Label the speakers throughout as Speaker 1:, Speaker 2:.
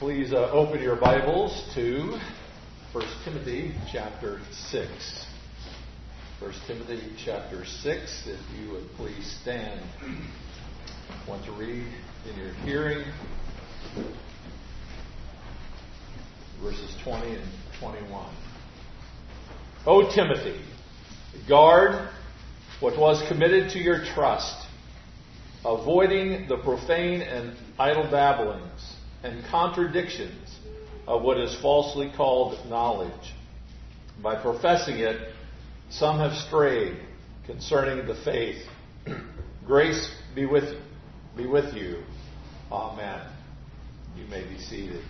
Speaker 1: Please open your Bibles to 1 Timothy chapter 6. 1 Timothy chapter 6, if you would please stand. I want to read in your hearing verses 20 and 21. O Timothy, guard what was committed to your trust, avoiding the profane and idle babblings and contradictions of what is falsely called knowledge. By professing it, some have strayed concerning the faith. Grace be with you. Amen. You may be seated.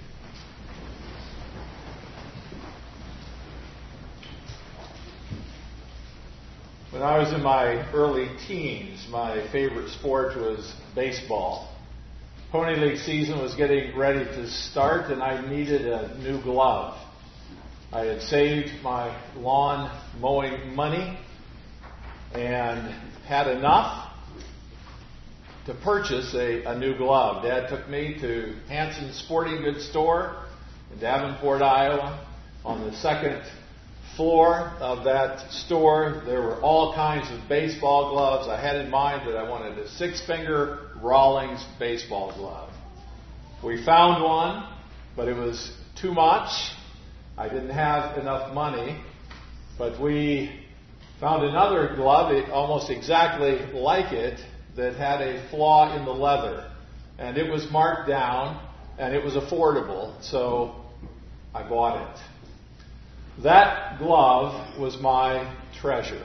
Speaker 1: When I was in my early teens, my favorite sport was baseball. Pony League season was getting ready to start, and I needed a new glove. I had saved my lawn mowing money and had enough to purchase a new glove. Dad took me to Hanson's Sporting Goods store in Davenport, Iowa. On the second floor of that store, there were all kinds of baseball gloves. I had in mind that I wanted a six-finger Rawlings baseball glove. We found one, but it was too much. I didn't have enough money, but we found another glove, almost exactly like it, that had a flaw in the leather. And it was marked down, and it was affordable, so I bought it. That glove was my treasure.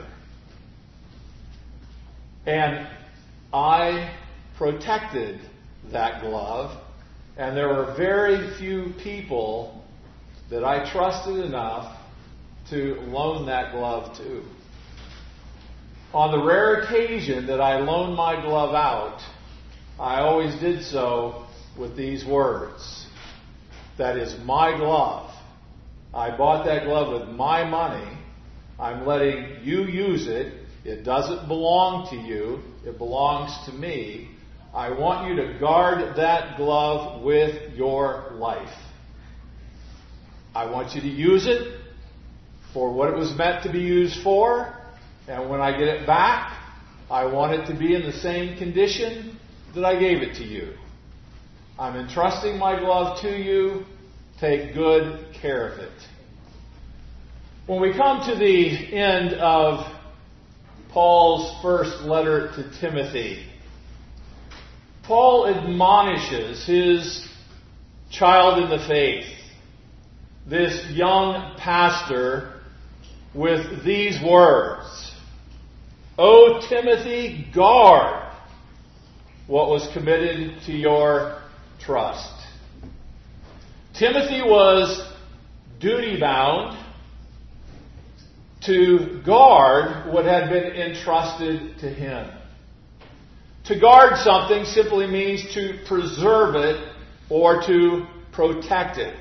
Speaker 1: And I protected that glove, and there were very few people that I trusted enough to loan that glove to. On the rare occasion that I loaned my glove out, I always did so with these words: "That is my glove. I bought that glove with my money. I'm letting you use it. It doesn't belong to you. It belongs to me. I want you to guard that glove with your life. I want you to use it for what it was meant to be used for. And when I get it back, I want it to be in the same condition that I gave it to you. I'm entrusting my glove to you. Take good care of it." When we come to the end of Paul's first letter to Timothy, Paul admonishes his child in the faith, this young pastor, with these words: "O Timothy, guard what was committed to your trust." Timothy was duty-bound to guard what had been entrusted to him. To guard something simply means to preserve it or to protect it.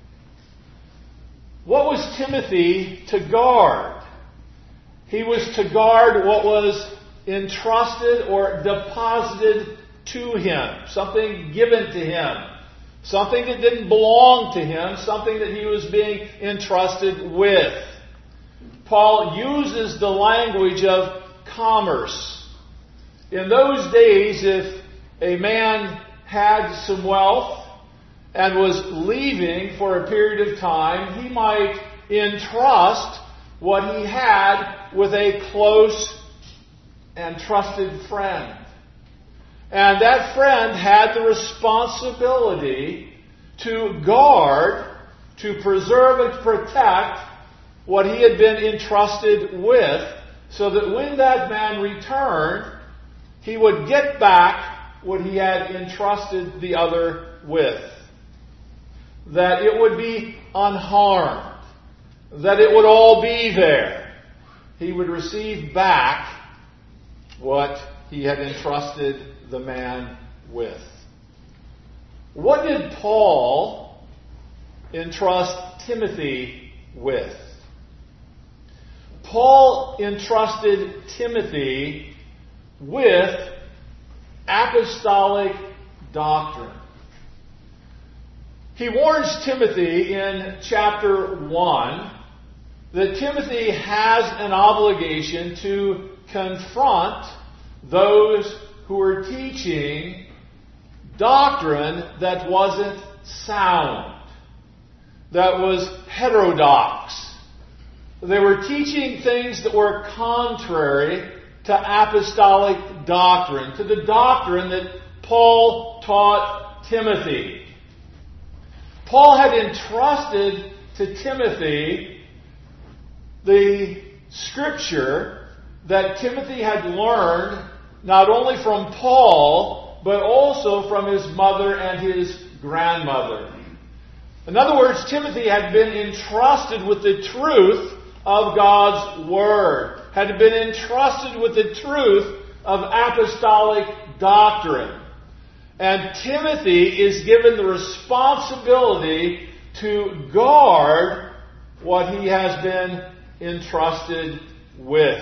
Speaker 1: What was Timothy to guard? He was to guard what was entrusted or deposited to him, something given to him, something that didn't belong to him, something that he was being entrusted with. Paul uses the language of commerce. In those days, if a man had some wealth and was leaving for a period of time, he might entrust what he had with a close and trusted friend. And that friend had the responsibility to guard, to preserve and protect what he had been entrusted with, so that when that man returned, he would get back what he had entrusted the other with. That it would be unharmed. That it would all be there. He would receive back what he had entrusted the man with. What did Paul entrust Timothy with? Paul entrusted Timothy with apostolic doctrine. He warns Timothy in chapter 1 that Timothy has an obligation to confront those who are teaching doctrine that wasn't sound, that was heterodox. They were teaching things that were contrary to apostolic doctrine, to the doctrine that Paul taught Timothy. Paul had entrusted to Timothy the Scripture that Timothy had learned not only from Paul, but also from his mother and his grandmother. In other words, Timothy had been entrusted with the truth of God's Word, had been entrusted with the truth of apostolic doctrine. And Timothy is given the responsibility to guard what he has been entrusted with.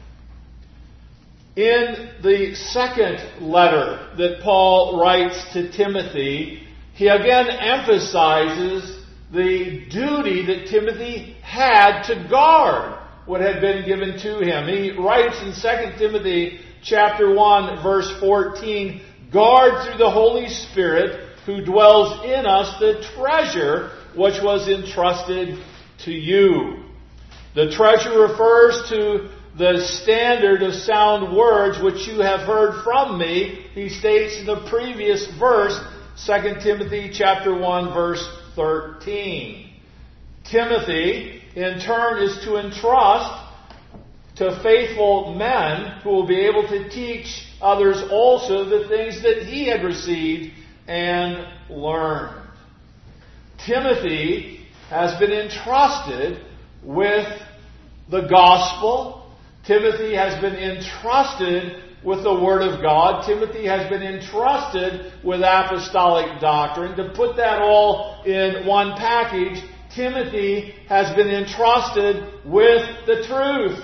Speaker 1: In the second letter that Paul writes to Timothy, he again emphasizes the duty that Timothy had to guard what had been given to him. He writes in 2 Timothy chapter 1, verse 14, "Guard through the Holy Spirit who dwells in us the treasure which was entrusted to you." The treasure refers to the standard of sound words which you have heard from me, he states in the previous verse, 2 Timothy chapter 1, verse 13. Timothy, in turn, is to entrust to faithful men who will be able to teach others also the things that he had received and learned. Timothy has been entrusted with the gospel. Timothy has been entrusted with the Word of God. Timothy has been entrusted with apostolic doctrine. To put that all in one package, Timothy has been entrusted with the truth.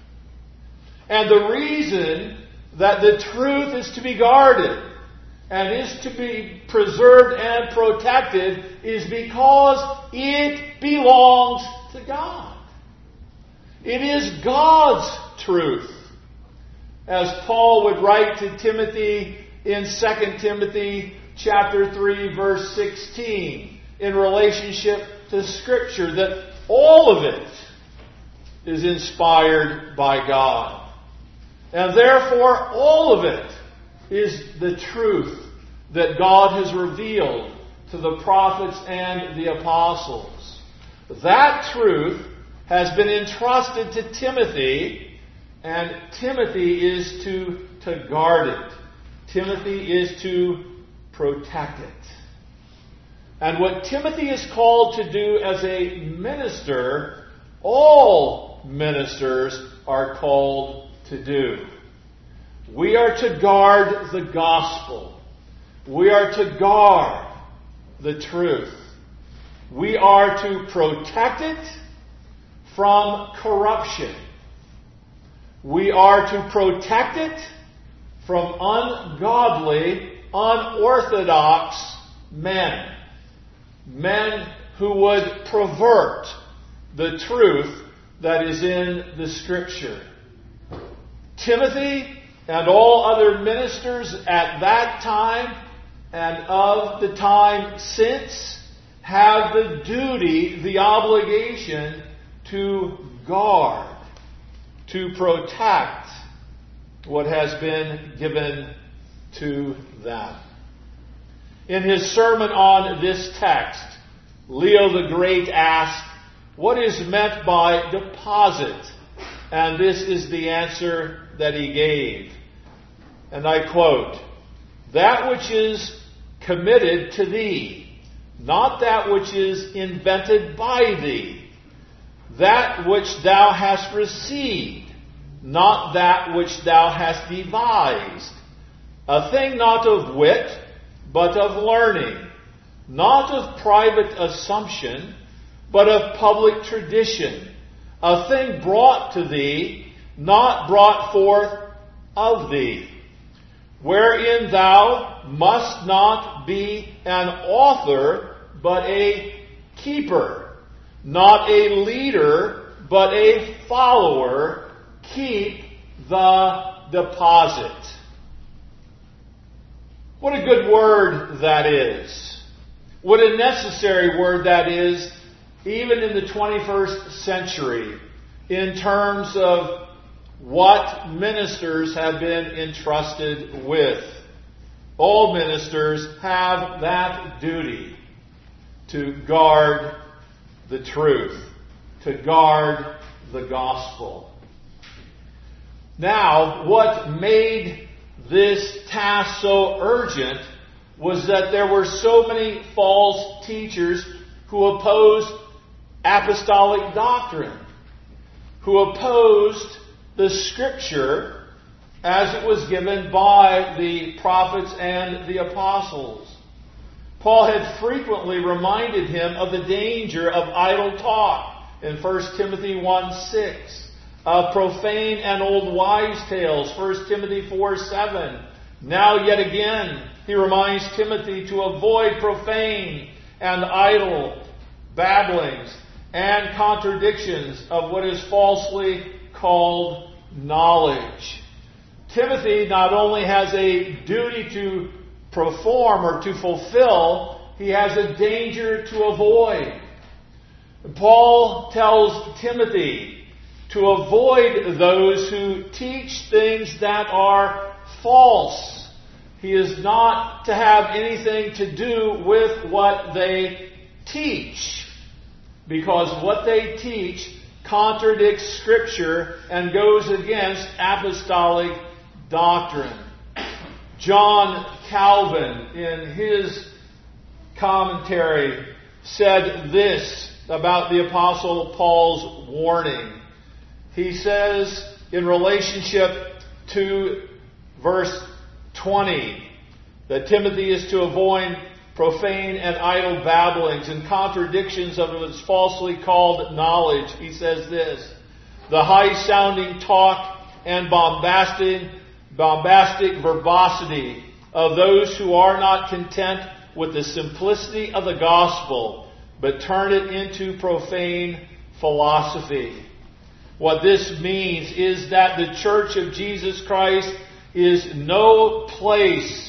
Speaker 1: And the reason that the truth is to be guarded and is to be preserved and protected is because it belongs to God. It is God's truth. As Paul would write to Timothy in 2 Timothy chapter 3, verse 16, in relationship to Scripture, that all of it is inspired by God. And therefore, all of it is the truth that God has revealed to the prophets and the apostles. That truth has been entrusted to Timothy, and Timothy is to guard it. Timothy is to protect it. And what Timothy is called to do as a minister, all ministers are called to do. We are to guard the gospel. We are to guard the truth. We are to protect it from corruption. We are to protect it from ungodly, unorthodox men. Men who would pervert the truth that is in the Scripture. Timothy and all other ministers at that time and of the time since have the duty, the obligation to guard, to protect what has been given to them. In his sermon on this text, Leo the Great asked, "What is meant by deposit?" And this is the answer that he gave. And I quote, "That which is committed to thee, not that which is invented by thee. That which thou hast received, not that which thou hast devised. A thing not of wit, but of learning. Not of private assumption, but of public tradition. A thing brought to thee, not brought forth of thee. Wherein thou must not be an author, but a keeper. Not a leader, but a follower. Keep the deposit. What a good word that is. What a necessary word that is, even in the 21st century, in terms of what ministers have been entrusted with. All ministers have that duty to guard the truth, to guard the gospel. Now, what made this task so urgent was that there were so many false teachers who opposed apostolic doctrine, who opposed the Scripture as it was given by the prophets and the apostles. Paul had frequently reminded him of the danger of idle talk in 1 Timothy 1:6, of profane and old wives' tales, 1 Timothy 4:7. Now yet again, he reminds Timothy to avoid profane and idle babblings and contradictions of what is falsely called knowledge. Timothy not only has a duty to perform or to fulfill, he has a danger to avoid. Paul tells Timothy to avoid those who teach things that are false. He is not to have anything to do with what they teach, because what they teach contradicts Scripture and goes against apostolic doctrine. John Calvin, in his commentary, said this about the Apostle Paul's warning. He says, in relationship to verse 20, that Timothy is to avoid profane and idle babblings and contradictions of its falsely called knowledge. He says this: the high-sounding talk and bombastic verbosity of those who are not content with the simplicity of the gospel, but turn it into profane philosophy. What this means is that the Church of Jesus Christ is no place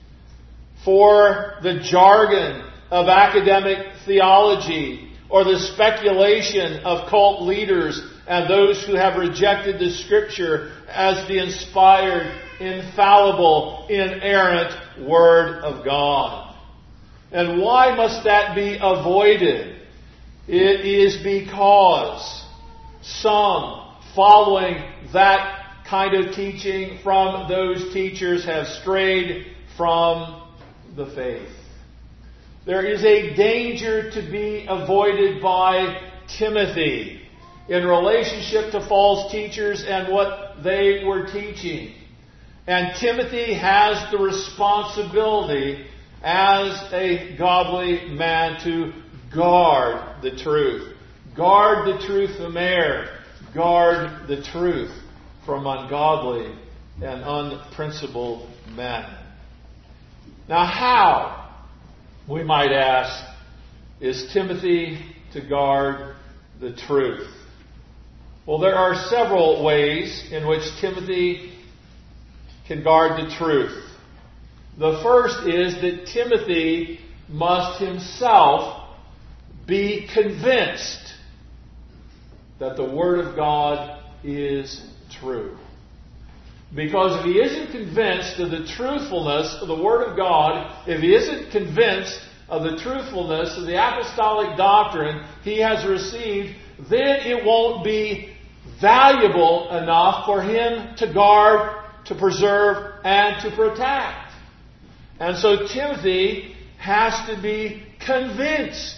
Speaker 1: for the jargon of academic theology or the speculation of cult leaders and those who have rejected the Scripture as the inspired, infallible, inerrant Word of God. And why must that be avoided? It is because some, following that kind of teaching from those teachers, have strayed from the faith. There is a danger to be avoided by Timothy in relationship to false teachers and what they were teaching. And Timothy has the responsibility as a godly man to guard the truth. Guard the truth from error. Guard the truth from ungodly and unprincipled men. Now how, we might ask, is Timothy to guard the truth? Well, there are several ways in which Timothy can guard the truth. The first is that Timothy must himself be convinced that the Word of God is true. Because if he isn't convinced of the truthfulness of the Word of God, if he isn't convinced of the truthfulness of the apostolic doctrine he has received, then it won't be valuable enough for him to guard, to preserve, and to protect. And so Timothy has to be convinced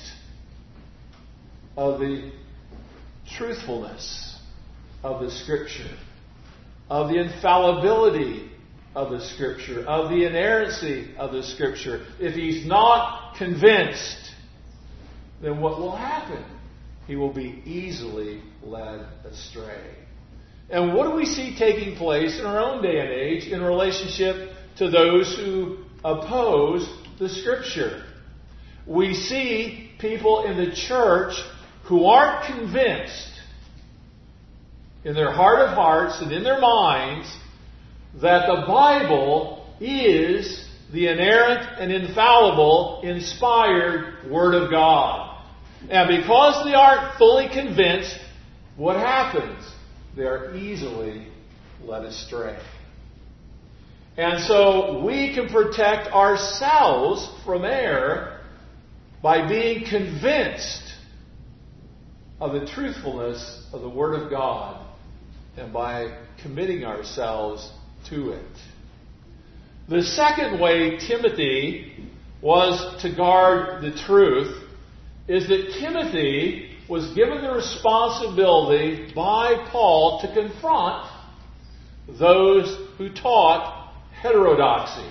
Speaker 1: of the truthfulness of the Scripture, of the infallibility of the Scripture, of the inerrancy of the Scripture. If he's not convinced, then what will happen? He will be easily led astray. And what do we see taking place in our own day and age in relationship to those who oppose the Scripture? we see people in the church who aren't convinced in their heart of hearts and in their minds that the Bible is the inerrant and infallible, inspired Word of God. And because they aren't fully convinced, what happens? They are easily led astray. And so we can protect ourselves from error by being convinced of the truthfulness of the Word of God and by committing ourselves to it. The second way Timothy was to guard the truth is that Timothy was given the responsibility by Paul to confront those who taught heterodoxy.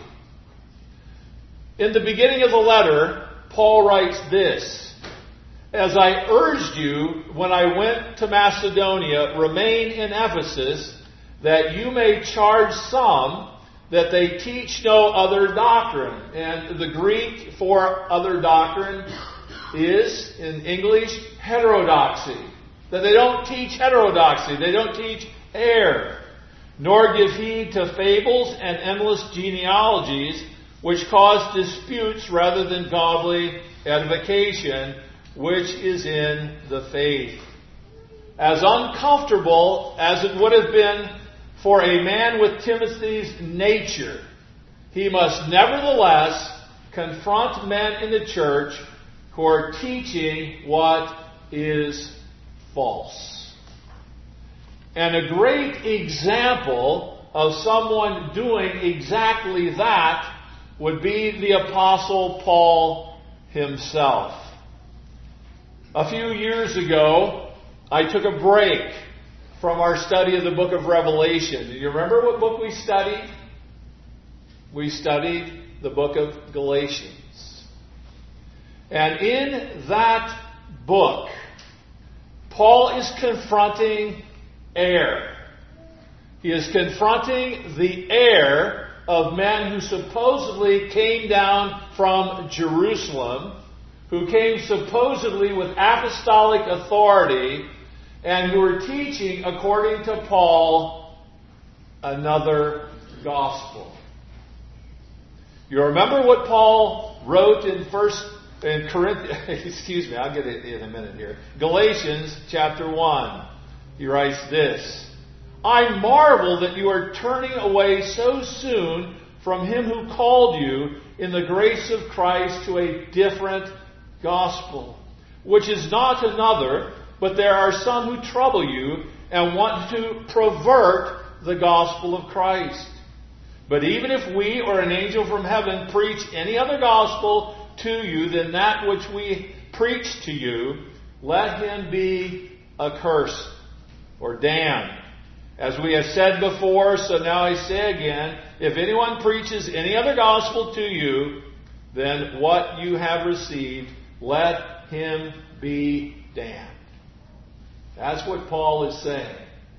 Speaker 1: In the beginning of the letter, Paul writes this: "As I urged you when I went to Macedonia, remain in Ephesus, that you may charge some that they teach no other doctrine." And the Greek for other doctrine is, in English, heterodoxy. That they don't teach heterodoxy. They don't teach error. "Nor give heed to fables and endless genealogies, which cause disputes rather than godly edification, which is in the faith." As uncomfortable as it would have been for a man with Timothy's nature, he must nevertheless confront men in the church who are teaching what is false. And a great example of someone doing exactly that would be the Apostle Paul himself. A few years ago, I took a break from our study of the book of Revelation. Do you remember what book we studied? We studied the book of Galatians. And in that book, Paul is confronting error. He is confronting the error of men who supposedly came down from Jerusalem, who came supposedly with apostolic authority, and who were teaching, according to Paul, another gospel. You remember what Paul wrote in Corinthians, I'll get it in a minute here. Galatians chapter 1. He writes this: "I marvel that you are turning away so soon from him who called you in the grace of Christ to a different gospel, which is not another, but there are some who trouble you and want to pervert the gospel of Christ. But even if we or an angel from heaven preach any other gospel to you than that which we preach to you, let him be accursed," or damned. "As we have said before, so now I say again, if anyone preaches any other gospel to you than what you have received, let him be damned." That's what Paul is saying.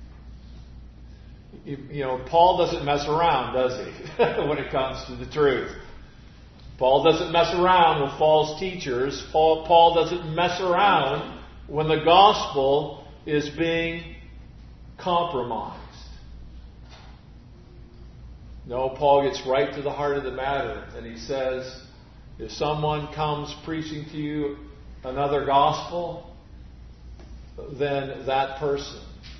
Speaker 1: Paul doesn't mess around, does he, when it comes to the truth? Paul doesn't mess around with false teachers. Paul doesn't mess around when the gospel is being compromised. No, Paul gets right to the heart of the matter, and he says, if someone comes preaching to you another gospel, then that person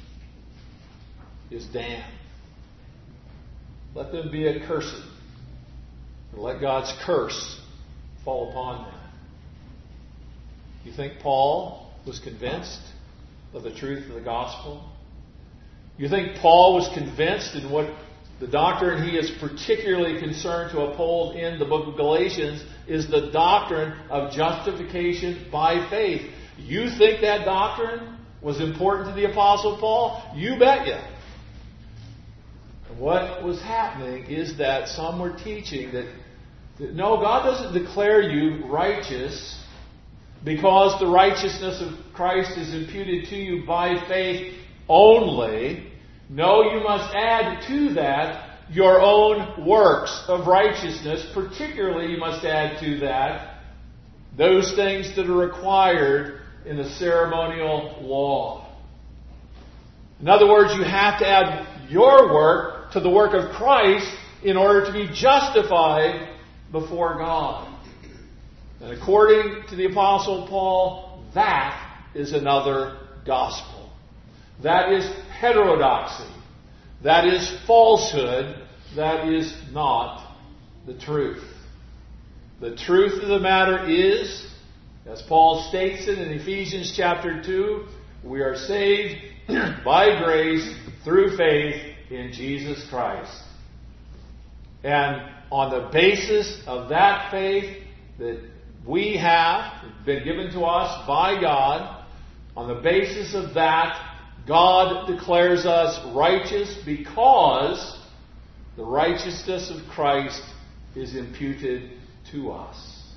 Speaker 1: is damned. Let them be accursed. And let God's curse fall upon them. You think Paul was convinced of the truth of the gospel? You think Paul was convinced in what the doctrine he is particularly concerned to uphold in the book of Galatians is the doctrine of justification by faith? You think that doctrine was important to the Apostle Paul? You bet you. And what was happening is that some were teaching that no, God doesn't declare you righteous because the righteousness of Christ is imputed to you by faith only. No, you must add to that your own works of righteousness. Particularly, you must add to that those things that are required in the ceremonial law. In other words, you have to add your work to the work of Christ in order to be justified before God. And according to the Apostle Paul, that is another gospel. That is heterodoxy. That is falsehood. That is not the truth. The truth of the matter is, as Paul states it in Ephesians chapter 2, we are saved by grace through faith in Jesus Christ. And on the basis of that faith that we have been given to us by God, on the basis of that, God declares us righteous because the righteousness of Christ is imputed to us.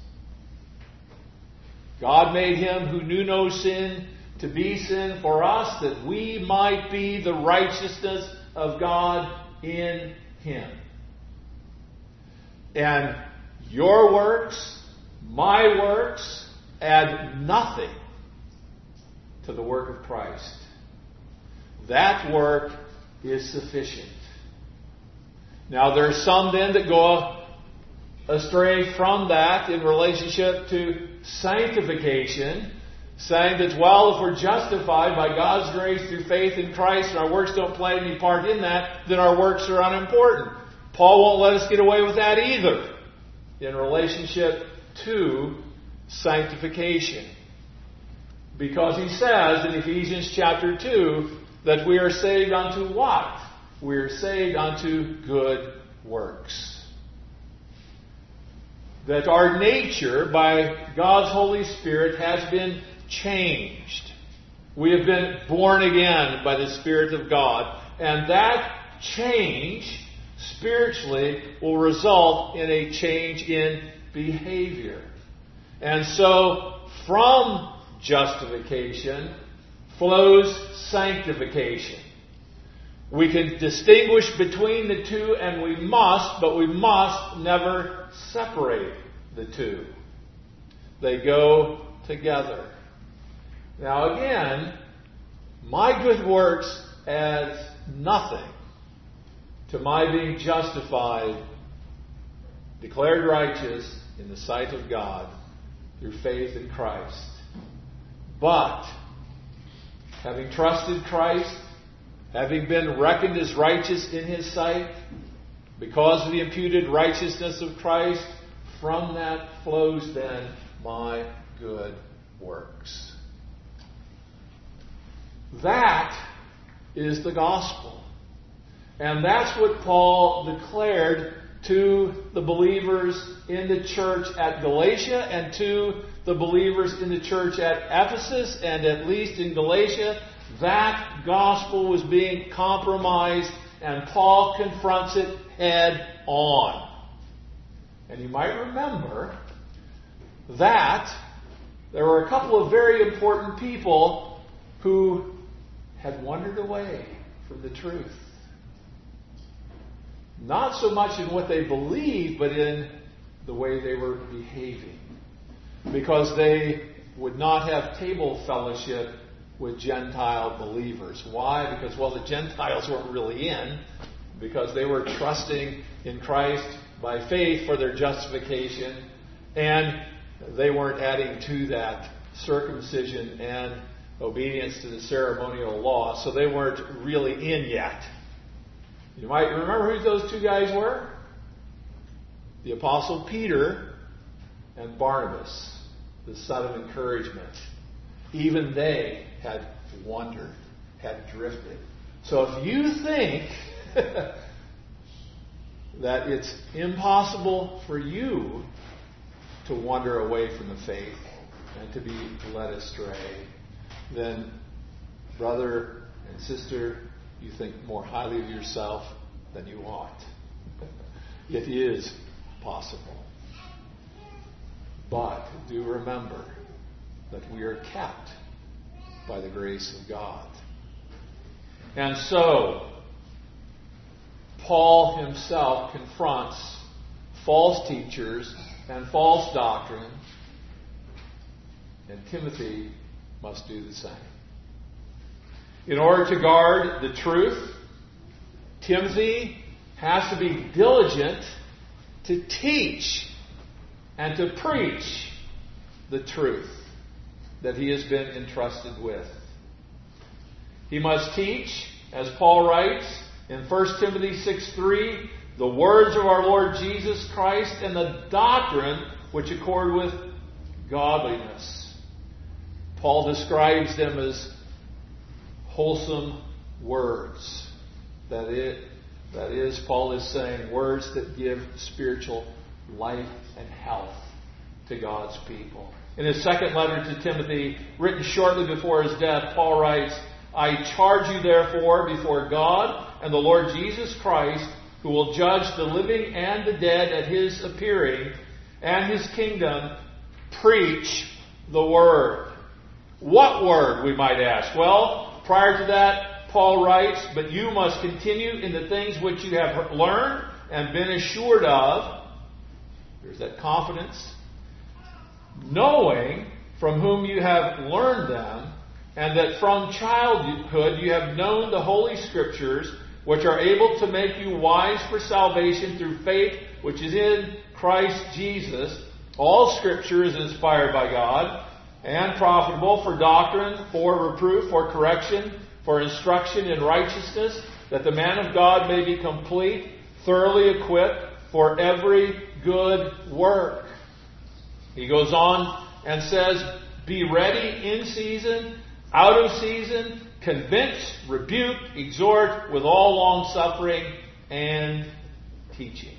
Speaker 1: God made Him who knew no sin to be sin for us, that we might be the righteousness of God in Him. And your works, my works, add nothing to the work of Christ. That work is sufficient. Now there are some then that go astray from that in relationship to sanctification, saying that, well, if we're justified by God's grace through faith in Christ and our works don't play any part in that, then our works are unimportant. Paul won't let us get away with that either in relationship to sanctification. Because he says in Ephesians chapter 2 that we are saved unto what? We are saved unto good works. That our nature, by God's Holy Spirit, has been changed. We have been born again by the Spirit of God. And that change, spiritually, will result in a change in behavior. And so, from justification flows sanctification. We can distinguish between the two, and we must, but we must never separate the two. They go together. Now again, my good works adds nothing to my being justified, declared righteous in the sight of God through faith in Christ. But, having trusted Christ, having been reckoned as righteous in His sight, because of the imputed righteousness of Christ, from that flows then my good works. That is the gospel. And that's what Paul declared to the believers in the church at Galatia and to the believers in the church at Ephesus, and at least in Galatia. That gospel was being compromised, and Paul confronts it head on. And you might remember that there were a couple of very important people who had wandered away from the truth. Not so much in what they believed, but in the way they were behaving. Because they would not have table fellowship with Gentile believers. Why? Because, well, the Gentiles weren't really in, because they were trusting in Christ by faith for their justification, and they weren't adding to that circumcision and obedience to the ceremonial law, so they weren't really in yet. You might remember who those two guys were? The Apostle Peter and Barnabas, the son of encouragement. Even they had wandered, had drifted. So if you think that it's impossible for you to wander away from the faith and to be led astray, then, brother and sister, you think more highly of yourself than you ought. It is possible. But do remember that we are kept by the grace of God. And so, Paul himself confronts false teachers and false doctrine And Timothy must do the same. In order to guard the truth, Timothy has to be diligent to teach and to preach the truth that he has been entrusted with. He must teach, as Paul writes in 1 Timothy 6:3, the words of our Lord Jesus Christ and the doctrine which accord with godliness. Paul describes them as wholesome words. That is, Paul is saying words that give spiritual life and health to God's people. In his second letter to Timothy, written shortly before his death, Paul writes, I charge you therefore before God and the Lord Jesus Christ, who will judge the living and the dead at his appearing and his kingdom, preach the word. What word, we might ask? Well, prior to that, Paul writes, but you must continue in the things which you have learned and been assured of. There's that confidence. Knowing from whom you have learned them, and that from childhood you have known the Holy Scriptures, which are able to make you wise for salvation through faith which is in Christ Jesus. All Scripture is inspired by God and profitable for doctrine, for reproof, for correction, for instruction in righteousness, that the man of God may be complete, thoroughly equipped for every good work. He goes on and says, be ready in season, out of season, convince, rebuke, exhort with all long suffering and teaching.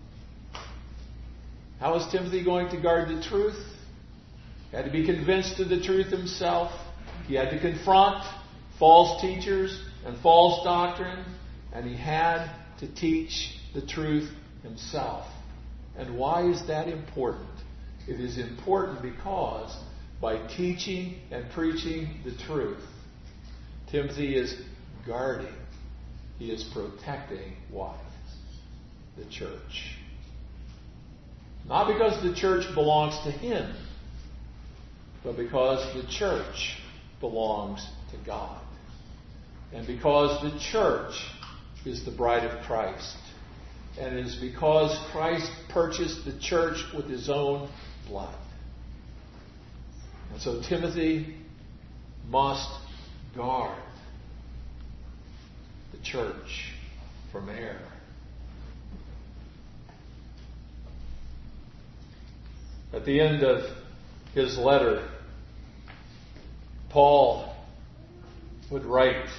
Speaker 1: How is Timothy going to guard the truth? He had to be convinced of the truth himself. He had to confront false teachers and false doctrine. And he had to teach the truth himself. And why is that important? It is important because by teaching and preaching the truth, Timothy is guarding, he is protecting what? The church. Not because the church belongs to him, but because the church belongs to God. And because the church is the bride of Christ. And it is because Christ purchased the church with his own blood. And so Timothy must guard the church from error. At the end of his letter, Paul would write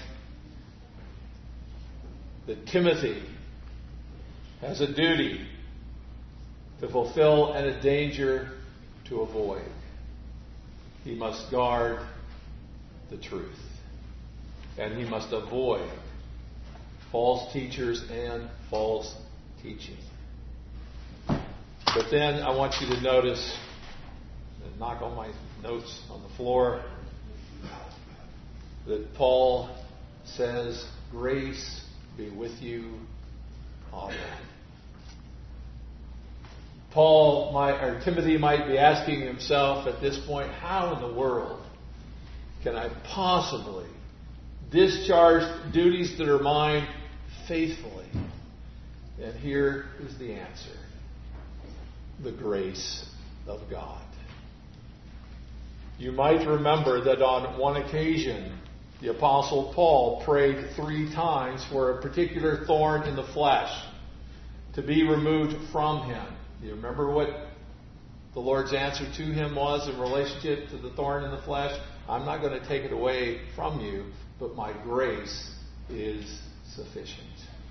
Speaker 1: that Timothy has a duty to fulfill and a danger to avoid. He must guard the truth. And he must avoid false teachers and false teaching. But then I want you to notice, and knock all my notes on the floor, that Paul says, grace be with you. Amen. Timothy might be asking himself at this point, how in the world can I possibly discharge duties that are mine faithfully? And here is the answer. The grace of God. You might remember that on one occasion, the Apostle Paul prayed 3 times for a particular thorn in the flesh to be removed from him. Do you remember what the Lord's answer to him was in relationship to the thorn in the flesh? I'm not going to take it away from you, but my grace is sufficient.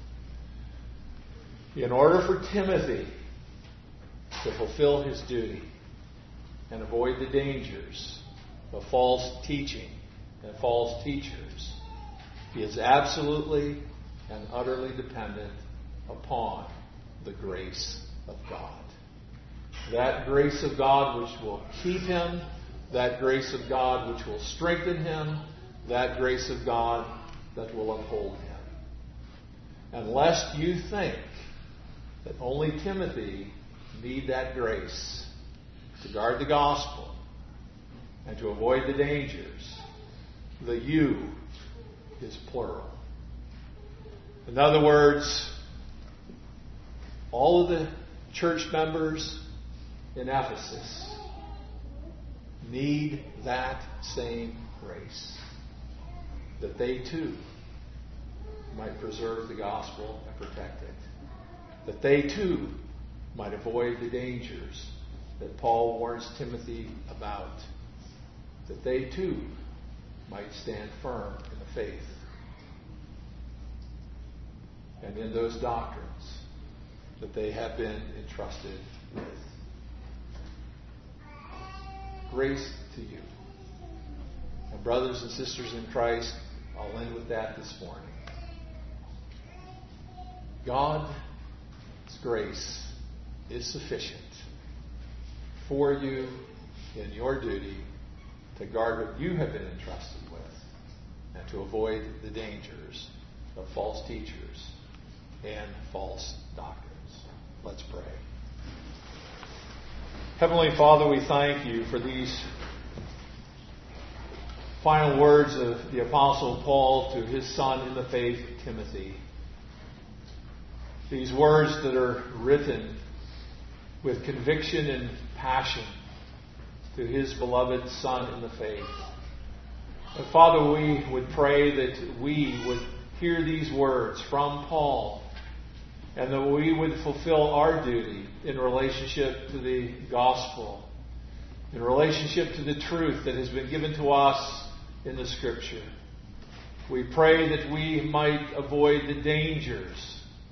Speaker 1: In order for Timothy to fulfill his duty and avoid the dangers of false teaching and false teachers, he is absolutely and utterly dependent upon the grace of God. That grace of God which will keep him, that grace of God which will strengthen him, that grace of God that will uphold him. And lest you think that only Timothy need that grace to guard the gospel and to avoid the dangers. The you is plural. In other words, all of the church members in Ephesus need that same grace, that they too might preserve the gospel and protect it, that they too might avoid the dangers that Paul warns Timothy about, that they too might stand firm in the faith and in those doctrines that they have been entrusted with. Grace to you. And brothers and sisters in Christ, I'll end with that this morning. God's grace is sufficient for you in your duty to guard what you have been entrusted with and to avoid the dangers of false teachers and false doctrines. Let's pray. Heavenly Father, we thank you for these final words of the Apostle Paul to his son in the faith, Timothy. These words that are written with conviction and passion to his beloved son in the faith. But Father, we would pray that we would hear these words from Paul and that we would fulfill our duty in relationship to the gospel, in relationship to the truth that has been given to us in the Scripture. We pray that we might avoid the dangers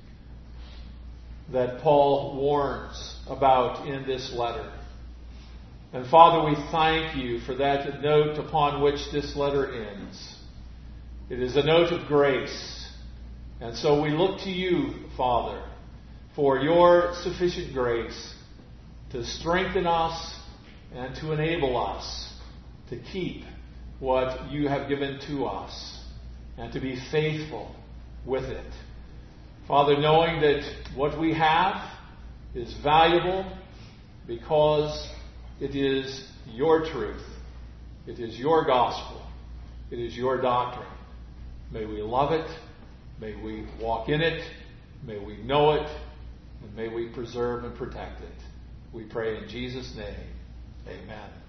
Speaker 1: that Paul warns about in this letter. And Father, we thank you for that note upon which this letter ends. It is a note of grace. And so we look to you, Father, for your sufficient grace to strengthen us and to enable us to keep what you have given to us and to be faithful with it. Father, knowing that what we have is valuable because it is your truth. It is your gospel. It is your doctrine. May we love it. May we walk in it. May we know it. And may we preserve and protect it. We pray in Jesus' name. Amen.